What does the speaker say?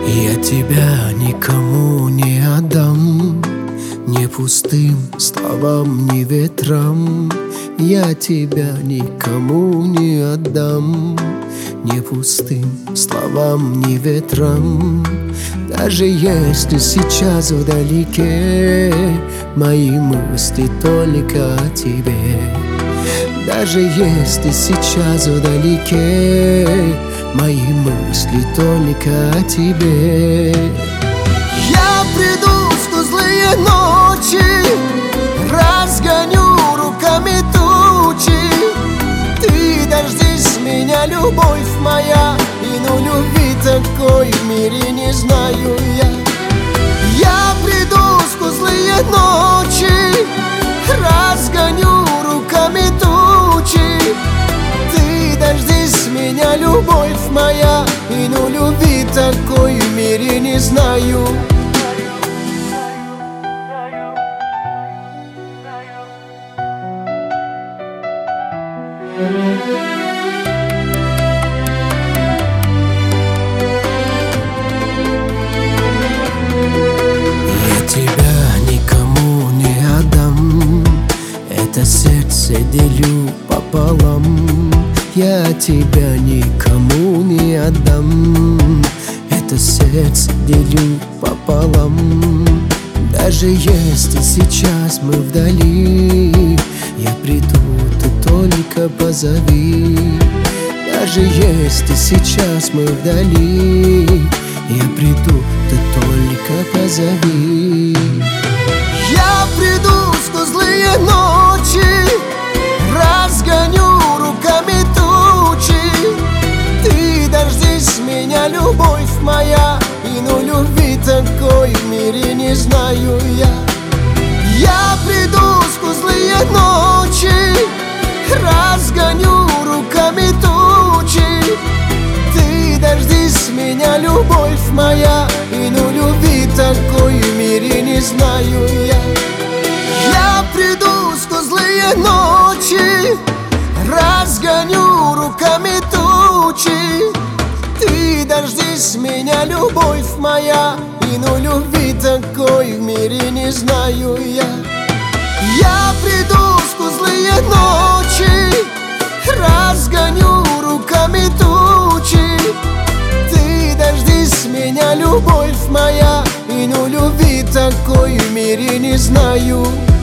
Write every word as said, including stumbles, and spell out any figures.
Я тебя никому не отдам, ни пустым словам, ни ветрам. Я тебя никому не отдам, ни пустым словам, ни ветрам. Даже если сейчас вдалеке мои мысли только о тебе, даже если сейчас вдалеке мои мысли только о тебе. Я приду в ту злые ночи, разгоню руками тучи. Ты дождись меня, любовь моя, и ну любви такой в мире не знаю я. Я приду в ту злые ночи, разгоню руками тучи. Ты дождись меня, любовь моя, и ну любви такой в мире не знаю. Я тебя никому не отдам, это сердце делю пополам. Я тебя никому не отдам, это сердце делю пополам. Даже если сейчас мы вдали, я приду, ты только позови. Даже если сейчас мы вдали, я приду, ты только позови. Я приду в ту злые ночи, разгоню руками тучи. Ты дождись меня, любовь моя, и ну любви такой в мире не знаю я. Я приду в ту злые ночи, разгоню руками тучи. Ты дождись меня, любовь моя, и ну любви такой в мире не знаю я. Я приду в ту злые ночи, разгоню руками тучи. Ты дождись меня, любовь моя, и ну любви такой в мире не знаю я. Я приду в ту злые ночи, разгоню руками тучи. Ты дождись меня, любовь моя, и ну любви такой в мире не знаю.